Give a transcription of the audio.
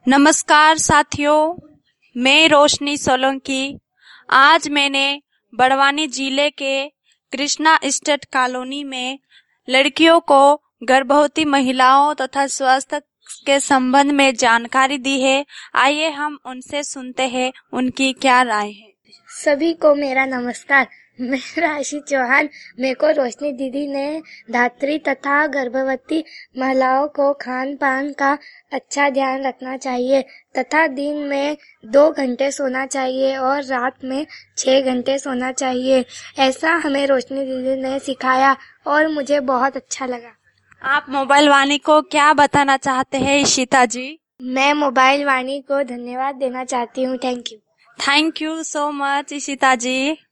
नमस्कार साथियों, मैं रोशनी सोलंकी। आज मैंने बड़वानी जिले के कृष्णा स्टेट कॉलोनी में लड़कियों को गर्भवती महिलाओं तथा स्वास्थ्य के संबंध में जानकारी दी है। आइए हम उनसे सुनते हैं उनकी क्या राय है। सभी को मेरा नमस्कार। मैं राशि चौहान। मेरे को रोशनी दीदी ने धात्री तथा गर्भवती महिलाओं को खान पान का अच्छा ध्यान रखना चाहिए तथा दिन में 2 घंटे सोना चाहिए और रात में 6 घंटे सोना चाहिए। ऐसा हमें रोशनी दीदी ने सिखाया और मुझे बहुत अच्छा लगा। आप मोबाइल वाणी को क्या बताना चाहते हैं इशिता जी? मैं मोबाइल वाणी को धन्यवाद देना चाहती हूँ। Thank you so much Ishita ji.